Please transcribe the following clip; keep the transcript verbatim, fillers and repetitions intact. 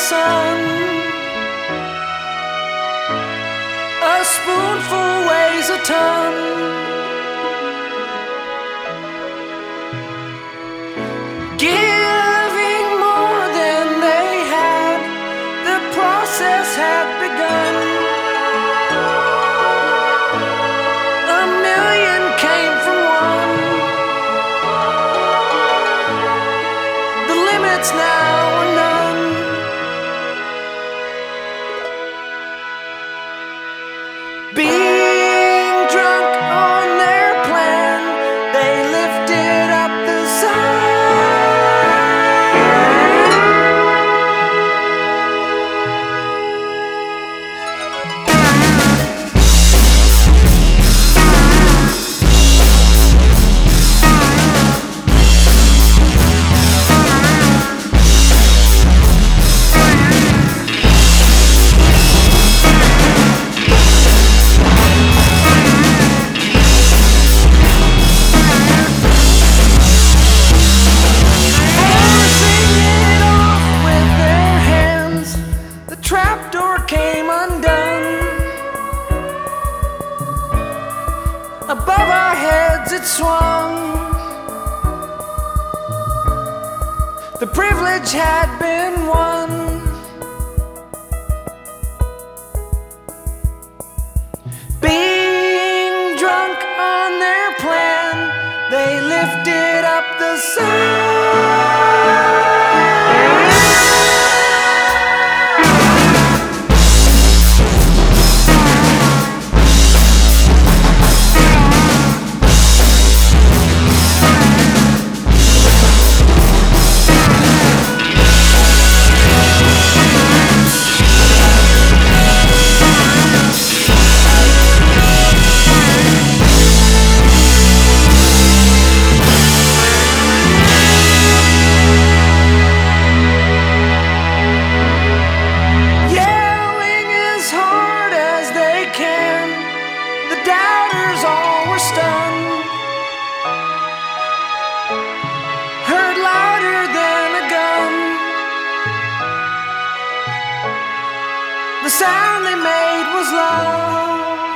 sun. A spoonful weighs a ton. Giving more than they had, the process had begun. A million came from one. The limits now are none. Being drunk on their plan, they lifted up the sign. Trapdoor came undone. Above our heads it swung. The privilege had been won. Being drunk on their plan, they lifted up the sun. Doubters all were stunned, heard louder than a gun. The sound they made was love.